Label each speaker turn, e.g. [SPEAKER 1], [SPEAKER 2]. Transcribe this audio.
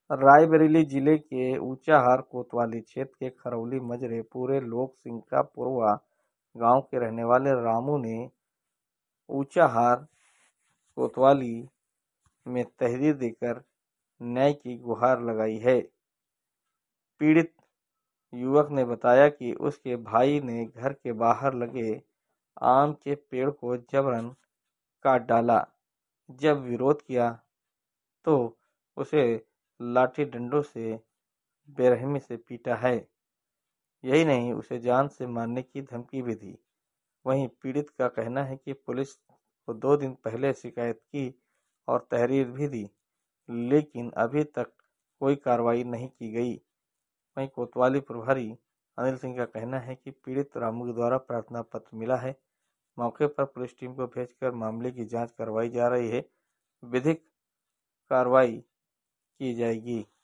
[SPEAKER 1] रायबरेली जिले के ऊंचाहार कोतवाली क्षेत्र के खरौली मजरे पूरे लोक सिंह का पुरवा गांव के रहने वाले रामू ने ऊंचाहार कोतवाली में तहरीर देकर न्याय की गुहार लगाई है। पीड़ित युवक ने बताया कि उसके भाई ने घर के बाहर लगे आम के पेड़ को जबरन काट डाला। जब विरोध किया तो उसे लाठी डंडों से बेरहमी से पीटा है। यही नहीं, उसे जान से मारने की धमकी भी दी। वहीं पीड़ित का कहना है कि पुलिस को 2 दिन पहले शिकायत की और तहरीर भी दी, लेकिन अभी तक कोई कार्रवाई नहीं की गई। वहीं कोतवाली प्रभारी अनिल सिंह का कहना है कि पीड़ित रामू द्वारा प्रार्थना पत्र मिला है। मौके पर पुलिस टीम को भेजकर मामले की जांच करवाई जा रही है। विधिक कार्रवाई की जाएगी।